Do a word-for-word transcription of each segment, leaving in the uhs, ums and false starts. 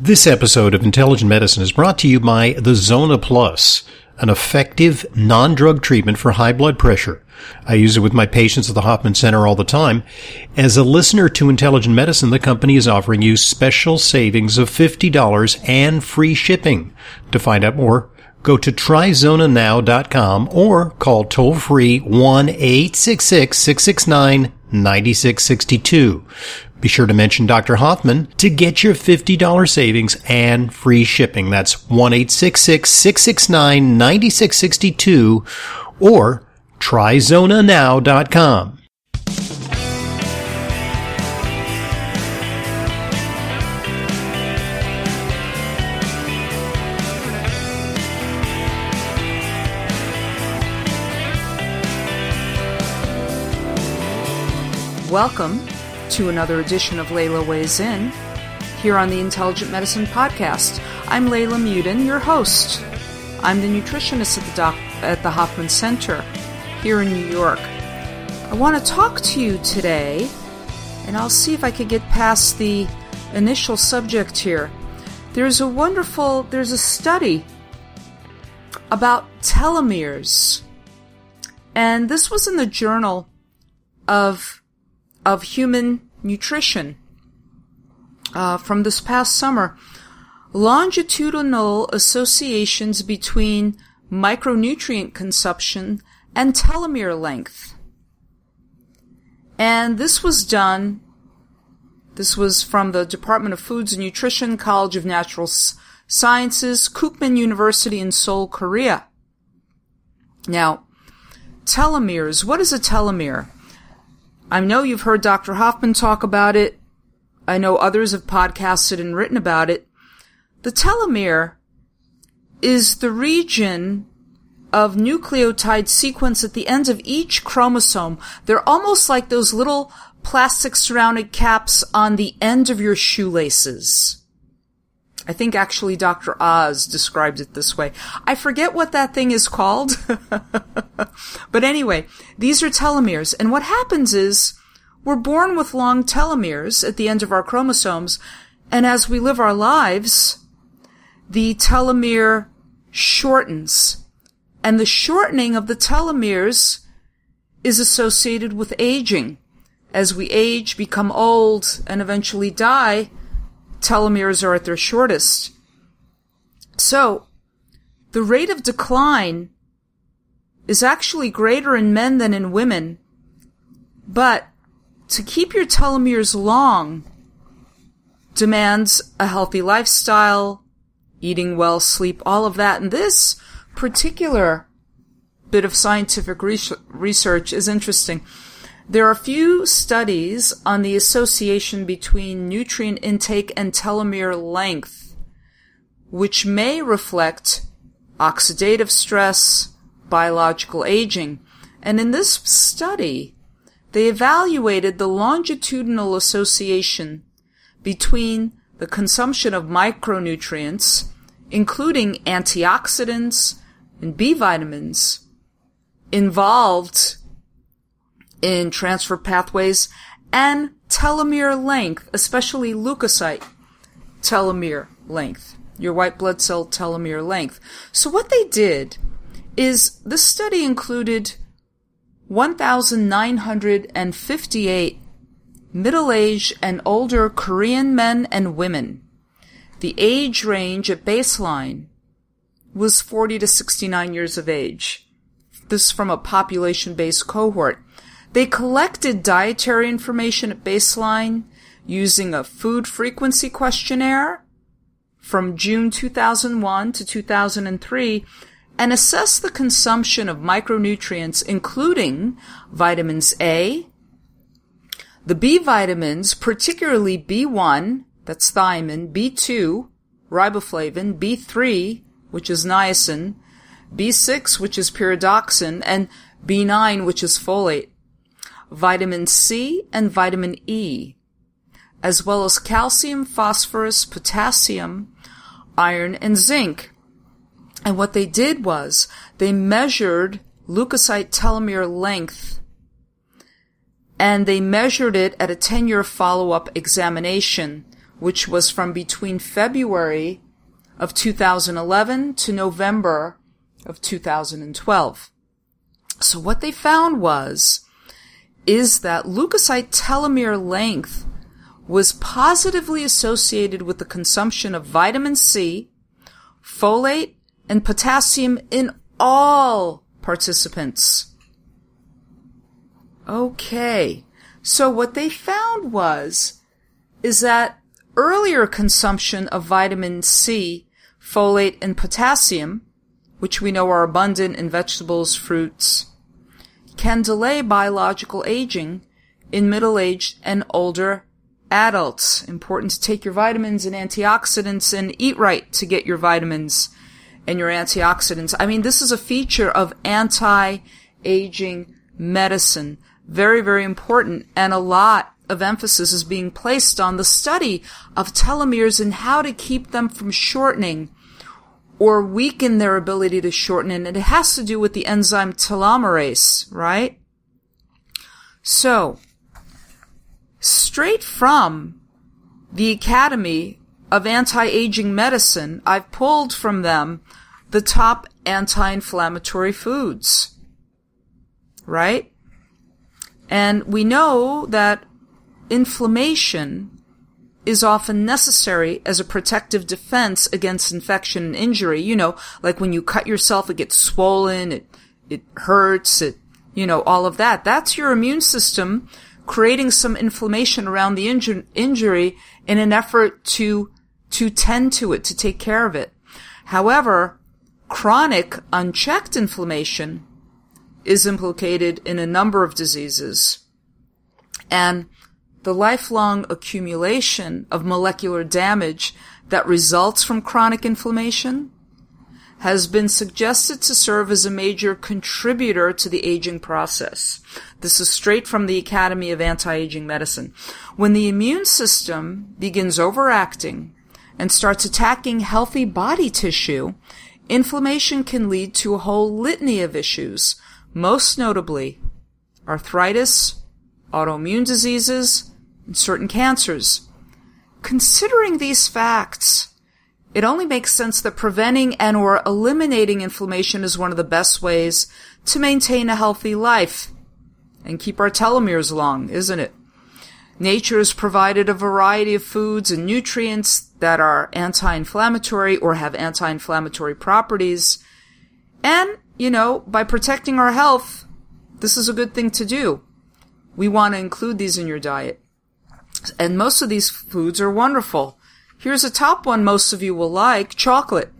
This episode of Intelligent Medicine is brought to you by the Zona Plus, an effective non-drug treatment for high blood pressure. I use it with my patients at the Hoffman Center all the time. As a listener to Intelligent Medicine, the company is offering you special savings of fifty dollars and free shipping. To find out more, go to try zona now dot com or call toll-free one eight six six, six six nine, nine six six two. Be sure to mention Doctor Hoffman to get your fifty dollars savings and free shipping. That's one eight six six, six six nine, nine six six two or try zona now dot com. Welcome to another edition of Layla Weighs In, here on the Intelligent Medicine Podcast. I'm Layla Mudin, your host. I'm the nutritionist at the, doc- at the Hoffman Center here in New York. I want to talk to you today, and I'll see if I could get past the initial subject here. There's a wonderful, there's a study about telomeres, and this was in the Journal of of Human Nutrition uh, from this past summer. Longitudinal associations between micronutrient consumption and telomere length. And this was done, this was from the Department of Foods and Nutrition, College of Natural Sciences, Kookmin University in Seoul, Korea. Now, telomeres, what is a telomere? I know you've heard Doctor Hoffman talk about it. I know others have podcasted and written about it. The telomere is the region of nucleotide sequence at the end of each chromosome. They're almost like those little plastic surrounded caps on the end of your shoelaces. I think actually Doctor Oz described it this way. I forget what that thing is called. But anyway, these are telomeres. And what happens is we're born with long telomeres at the end of our chromosomes. And as we live our lives, the telomere shortens. And the shortening of the telomeres is associated with aging. As we age, become old, and eventually die, telomeres are at their shortest. So, the rate of decline is actually greater in men than in women, but to keep your telomeres long demands a healthy lifestyle, eating well, sleep, all of that. And this particular bit of scientific research is interesting. There are a few studies on the association between nutrient intake and telomere length, which may reflect oxidative stress, biological aging. And in this study, they evaluated the longitudinal association between the consumption of micronutrients, including antioxidants and B vitamins, involved in transfer pathways, and telomere length, especially leukocyte telomere length, your white blood cell telomere length. So what they did is this study included one thousand nine hundred fifty-eight middle-aged and older Korean men and women. The age range at baseline was forty to sixty-nine years of age. This from a population-based cohort. They collected dietary information at baseline using a food frequency questionnaire from June two thousand one to two thousand three and assessed the consumption of micronutrients, including vitamins A, the B vitamins, particularly B one, that's thiamine, B two, riboflavin, B three, which is niacin, B six, which is pyridoxine, and B nine, which is folate, vitamin C and vitamin E, as well as calcium, phosphorus, potassium, iron, and zinc. And what they did was they measured leukocyte telomere length, and they measured it at a ten-year follow-up examination which was from between February of two thousand eleven to November of two thousand twelve. So what they found was, is that leukocyte telomere length was positively associated with the consumption of vitamin C, folate, and potassium in all participants. Okay, so what they found was, is that earlier consumption of vitamin C, folate, and potassium, which we know are abundant in vegetables, fruits, can delay biological aging in middle-aged and older adults. Important to take your vitamins and antioxidants and eat right to get your vitamins and your antioxidants. I mean, this is a feature of anti-aging medicine. Very, very important. And a lot of emphasis is being placed on the study of telomeres and how to keep them from shortening or weaken their ability to shorten. And it has to do with the enzyme telomerase, right? So, straight from the Academy of Anti-Aging Medicine, I've pulled from them the top anti-inflammatory foods, right? And we know that inflammation is often necessary as a protective defense against infection and injury. You know, like when you cut yourself, it gets swollen, it, it hurts, it, you know, all of that. That's your immune system creating some inflammation around the inju- injury in an effort to, to tend to it, to take care of it. However, chronic, unchecked inflammation is implicated in a number of diseases. And the lifelong accumulation of molecular damage that results from chronic inflammation has been suggested to serve as a major contributor to the aging process. This is straight from the Academy of Anti-Aging Medicine. When the immune system begins overacting and starts attacking healthy body tissue, inflammation can lead to a whole litany of issues, most notably arthritis, autoimmune diseases, and certain cancers. Considering these facts, it only makes sense that preventing and or eliminating inflammation is one of the best ways to maintain a healthy life and keep our telomeres long, isn't it? Nature has provided a variety of foods and nutrients that are anti-inflammatory or have anti-inflammatory properties. And, you know, by protecting our health, this is a good thing to do. We want to include these in your diet. And most of these foods are wonderful. Here's a top one most of you will like, chocolate.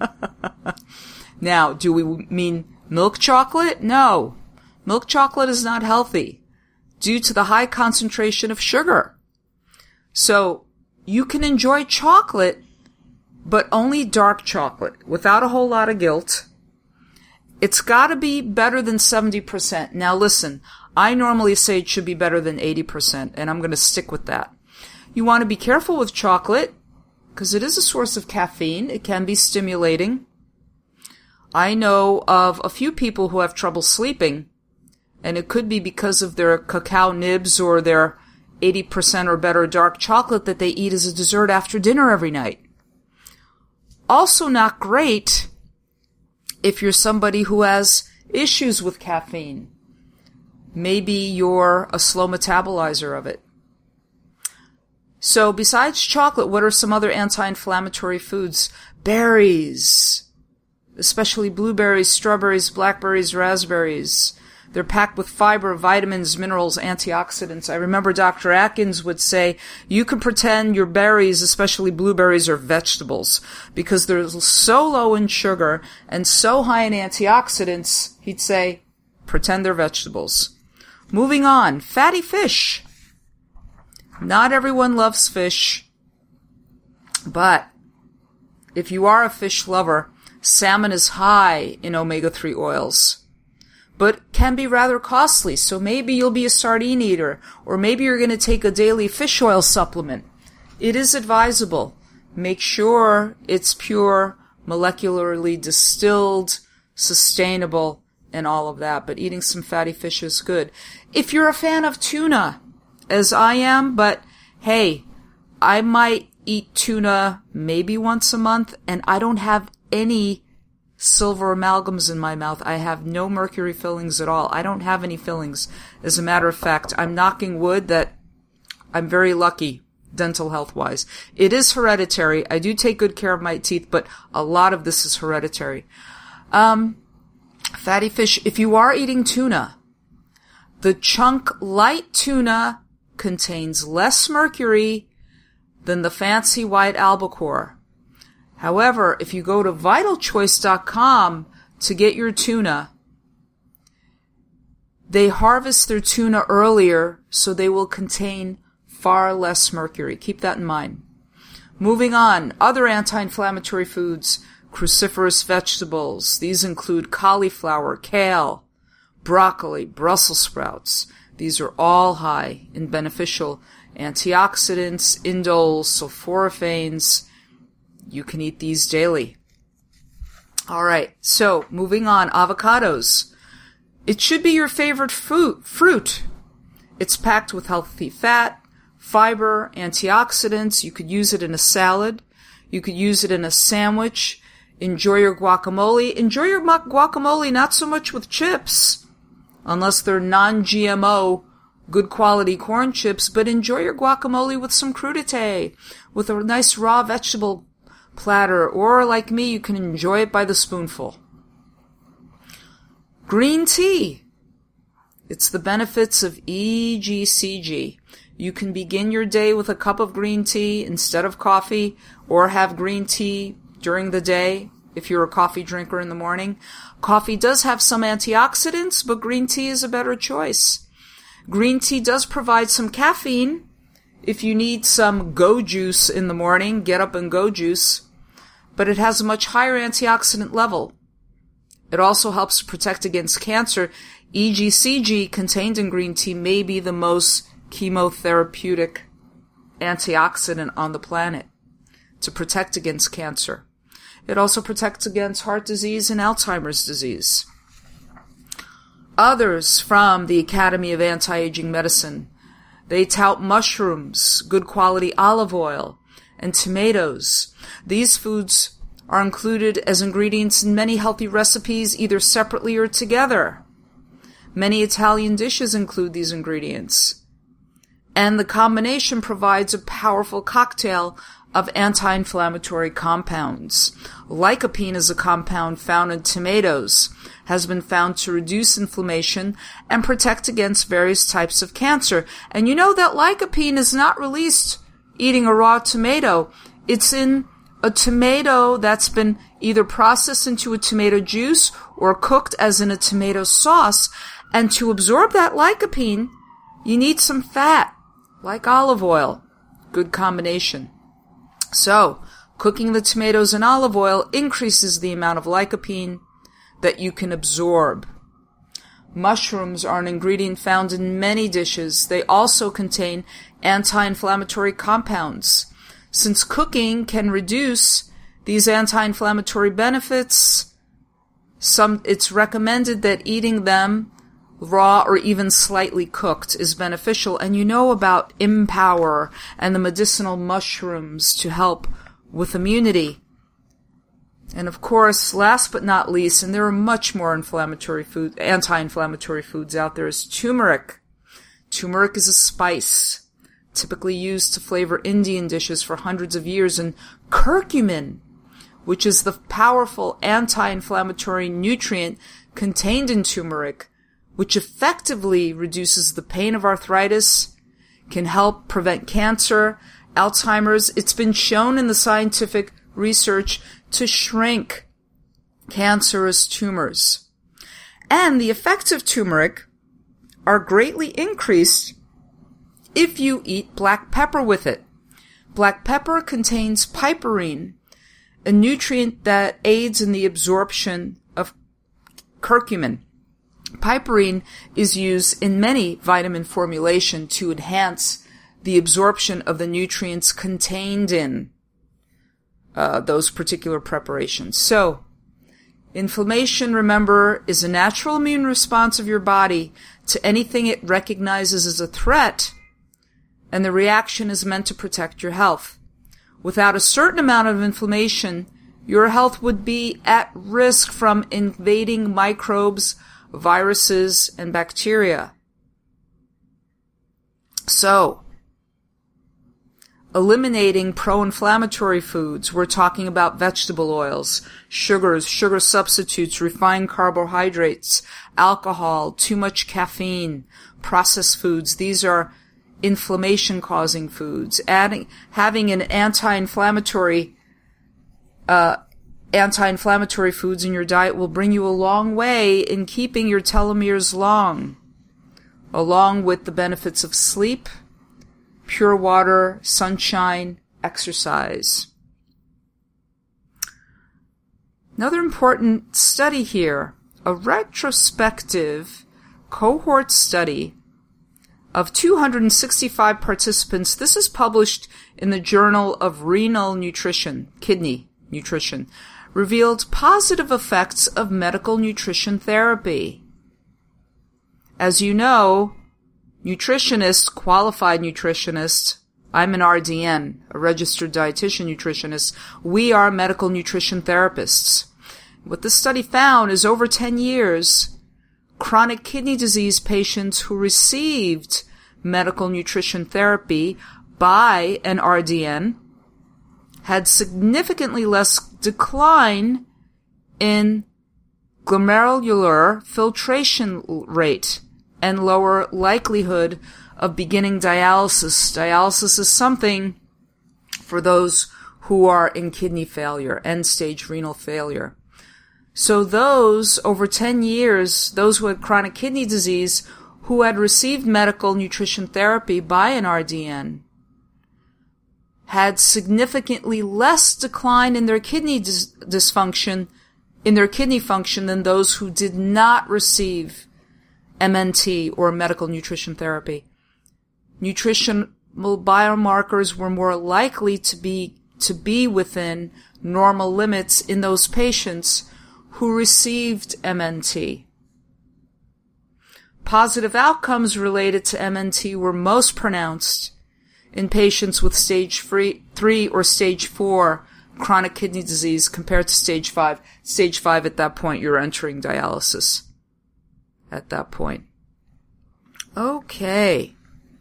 Now, do we mean milk chocolate? No. Milk chocolate is not healthy due to the high concentration of sugar. So, you can enjoy chocolate, but only dark chocolate, without a whole lot of guilt. It's gotta be better than seventy percent. Now listen, I normally say it should be better than eighty percent, and I'm gonna stick with that. You want to be careful with chocolate, because it is a source of caffeine. It can be stimulating. I know of a few people who have trouble sleeping, and it could be because of their cacao nibs or their eighty percent or better dark chocolate that they eat as a dessert after dinner every night. Also not great if you're somebody who has issues with caffeine. Maybe you're a slow metabolizer of it. So besides chocolate, what are some other anti-inflammatory foods? Berries, especially blueberries, strawberries, blackberries, raspberries. They're packed with fiber, vitamins, minerals, antioxidants. I remember Doctor Atkins would say, you can pretend your berries, especially blueberries, are vegetables because they're so low in sugar and so high in antioxidants, he'd say, pretend they're vegetables. Moving on, fatty fish. Not everyone loves fish, but if you are a fish lover, salmon is high in omega three oils, but can be rather costly. So maybe you'll be a sardine eater, or maybe you're going to take a daily fish oil supplement. It is advisable. Make sure it's pure, molecularly distilled, sustainable, and all of that. But eating some fatty fish is good. If you're a fan of tuna, as I am, but hey, I might eat tuna maybe once a month, and I don't have any silver amalgams in my mouth. I have no mercury fillings at all. I don't have any fillings. As a matter of fact, I'm knocking wood that I'm very lucky dental health wise. It is hereditary. I do take good care of my teeth, but a lot of this is hereditary. Um, fatty fish. If you are eating tuna, the chunk light tuna contains less mercury than the fancy white albacore. However, if you go to vital choice dot com to get your tuna, they harvest their tuna earlier, so they will contain far less mercury. Keep that in mind. Moving on, other anti-inflammatory foods, cruciferous vegetables. These include cauliflower, kale, broccoli, Brussels sprouts. These are all high in beneficial antioxidants, indoles, sulforaphanes. You can eat these daily. All right, so moving on, avocados. It should be your favorite fruit. fruit. It's packed with healthy fat, fiber, antioxidants. You could use it in a salad. You could use it in a sandwich. Enjoy your guacamole. Enjoy your guacamole not so much with chips, unless they're non-G M O, good quality corn chips, but enjoy your guacamole with some crudité, with a nice raw vegetable platter, or like me, you can enjoy it by the spoonful. Green tea. It's the benefits of E G C G. You can begin your day with a cup of green tea instead of coffee, or have green tea during the day if you're a coffee drinker in the morning. Coffee does have some antioxidants, but green tea is a better choice. Green tea does provide some caffeine. If you need some go juice in the morning, get up and go juice. But it has a much higher antioxidant level. It also helps to protect against cancer. E G C G contained in green tea may be the most chemotherapeutic antioxidant on the planet to protect against cancer. It also protects against heart disease and Alzheimer's disease. Others from the Academy of Anti-Aging Medicine, they tout mushrooms, good quality olive oil, and tomatoes. These foods are included as ingredients in many healthy recipes, either separately or together. Many Italian dishes include these ingredients. And the combination provides a powerful cocktail of anti-inflammatory compounds. Lycopene is a compound found in tomatoes, has been found to reduce inflammation and protect against various types of cancer. And you know that lycopene is not released eating a raw tomato. It's in a tomato that's been either processed into a tomato juice or cooked as in a tomato sauce. And to absorb that lycopene, you need some fat, like olive oil. Good combination. So, cooking the tomatoes in olive oil increases the amount of lycopene that you can absorb. Mushrooms are an ingredient found in many dishes. They also contain anti-inflammatory compounds. Since cooking can reduce these anti-inflammatory benefits, some, it's recommended that eating them raw or even slightly cooked is beneficial. And you know about Empower and the medicinal mushrooms to help with immunity. And of course, last but not least, and there are much more inflammatory food, anti-inflammatory foods out there, is turmeric. Turmeric is a spice, typically used to flavor Indian dishes for hundreds of years, and curcumin, which is the powerful anti-inflammatory nutrient contained in turmeric, which effectively reduces the pain of arthritis, can help prevent cancer, Alzheimer's. It's been shown in the scientific research to shrink cancerous tumors. And the effects of turmeric are greatly increased if you eat black pepper with it. Black pepper contains piperine, a nutrient that aids in the absorption of curcumin. Piperine is used in many vitamin formulation to enhance the absorption of the nutrients contained in uh, those particular preparations. So, inflammation, remember, is a natural immune response of your body to anything it recognizes as a threat, and the reaction is meant to protect your health. Without a certain amount of inflammation, your health would be at risk from invading microbes, viruses, and bacteria. So, eliminating pro-inflammatory foods, we're talking about vegetable oils, sugars, sugar substitutes, refined carbohydrates, alcohol, too much caffeine, processed foods. These are inflammation-causing foods. Adding, having an anti-inflammatory, uh, anti-inflammatory foods in your diet will bring you a long way in keeping your telomeres long, along with the benefits of sleep, pure water, sunshine, exercise. Another important study here, a retrospective cohort study of two hundred sixty-five participants. This is published in the Journal of Renal Nutrition, Kidney Nutrition, revealed positive effects of medical nutrition therapy. As you know, nutritionists, qualified nutritionists, I'm an R D N, a registered dietitian nutritionist. We are medical nutrition therapists. What this study found is over ten years, chronic kidney disease patients who received medical nutrition therapy by an R D N had significantly less decline in glomerular filtration rate and lower likelihood of beginning dialysis. Dialysis is something for those who are in kidney failure, end-stage renal failure. So those, over ten years, those who had chronic kidney disease, who had received medical nutrition therapy by an R D N, had significantly less decline in their kidney dis- dysfunction, in their kidney function than those who did not receive M N T or medical nutrition therapy. Nutritional biomarkers were more likely to be to be within normal limits in those patients who received M N T. Positive outcomes related to M N T were most pronounced in patients with stage three or stage four chronic kidney disease compared to stage five. Stage five, at that point, you're entering dialysis. At that point. Okay.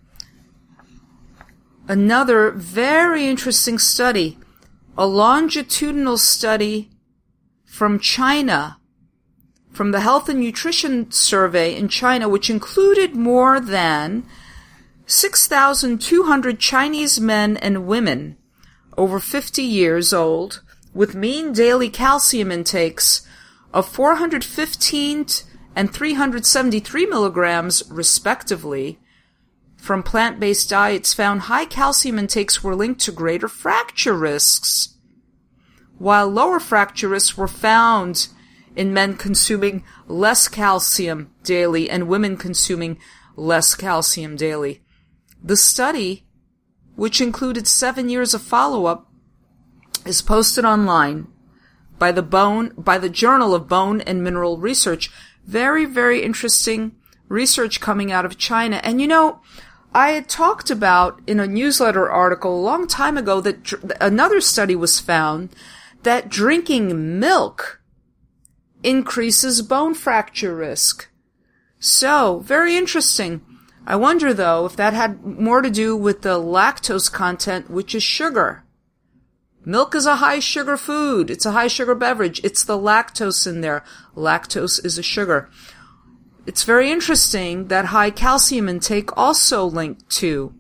Another very interesting study, a longitudinal study from China, from the Health and Nutrition Survey in China, which included more than six thousand two hundred Chinese men and women over fifty years old with mean daily calcium intakes of four hundred fifteen and three hundred seventy-three milligrams, respectively, from plant-based diets, found high calcium intakes were linked to greater fracture risks, while lower fracture risks were found in men consuming less calcium daily and women consuming less calcium daily. The study, which included seven years of follow-up, is posted online by the Bone, by the Journal of Bone and Mineral Research. Very, very interesting research coming out of China. And you know, I had talked about in a newsletter article a long time ago that dr- another study was found that drinking milk increases bone fracture risk. So, very interesting. I wonder, though, if that had more to do with the lactose content, which is sugar. Milk is a high-sugar food. It's a high-sugar beverage. It's the lactose in there. Lactose is a sugar. It's very interesting that high calcium intake also linked to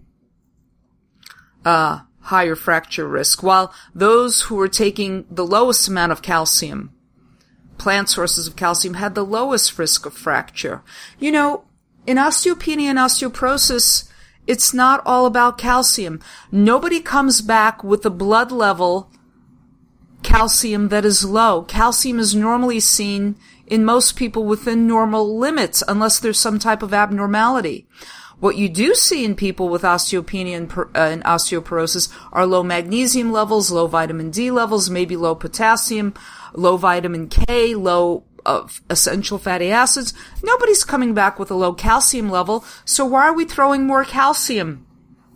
uh, higher fracture risk, while those who were taking the lowest amount of calcium, plant sources of calcium, had the lowest risk of fracture. You know, in osteopenia and osteoporosis, it's not all about calcium. Nobody comes back with a blood level calcium that is low. Calcium is normally seen in most people within normal limits, unless there's some type of abnormality. What you do see in people with osteopenia and, uh, and osteoporosis are low magnesium levels, low vitamin D levels, maybe low potassium, low vitamin K, low of essential fatty acids. Nobody's coming back with a low calcium level, so why are we throwing more calcium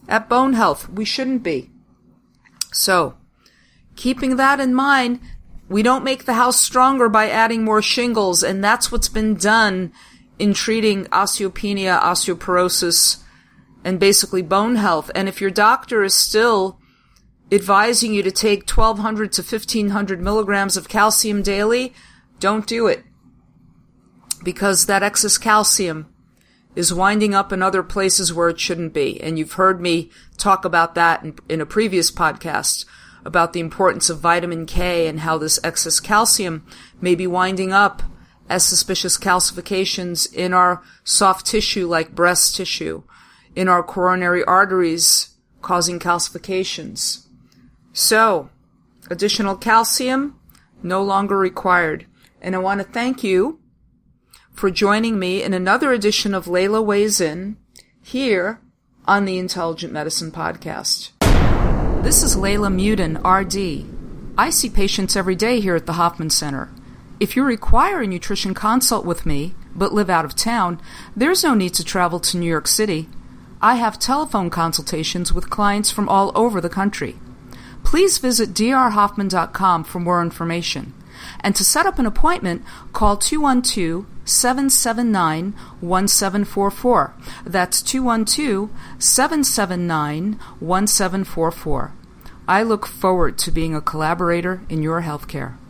at bone health. We shouldn't be. So, keeping that in mind, we don't make the house stronger by adding more shingles, and that's what's been done in treating osteopenia, osteoporosis, and basically bone health. And if your doctor is still advising you to take twelve hundred to fifteen hundred milligrams of calcium daily, don't do it. Because that excess calcium is winding up in other places where it shouldn't be. And you've heard me talk about that in, in a previous podcast, about the importance of vitamin K and how this excess calcium may be winding up as suspicious calcifications in our soft tissue like breast tissue, in our coronary arteries, causing calcifications. So, additional calcium, no longer required. And I want to thank you for joining me in another edition of Layla Weighs In, here on the Intelligent Medicine Podcast. This is Layla Muden, R D. I see patients every day here at the Hoffman Center. If you require a nutrition consult with me, but live out of town, there's no need to travel to New York City. I have telephone consultations with clients from all over the country. Please visit d r hoffman dot com for more information. And to set up an appointment, call two one two, seven seven nine, one seven four four. That's two one two, seven seven nine, one seven four four. I look forward to being a collaborator in your healthcare.